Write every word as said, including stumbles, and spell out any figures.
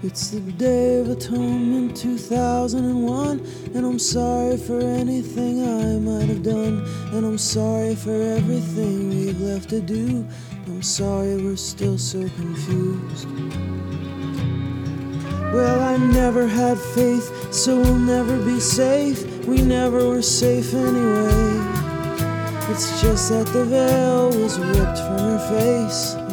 It's the Day of Atonement two thousand one, and I'm sorry for anything I might have done, and I'm sorry for everything we've left to do. I'm sorry we're still so confused. Well, I never had faith, so we'll never be safe. We never were safe anyway. It's just that the veil was ripped from her face.